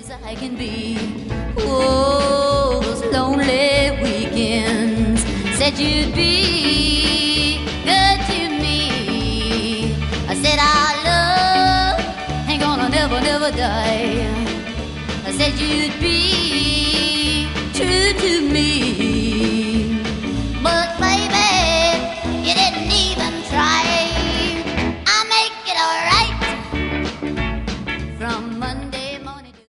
as I can be. Oh, those lonely weekends. Said you'd be good to me. I said our love ain't gonna never, never die. I said you'd be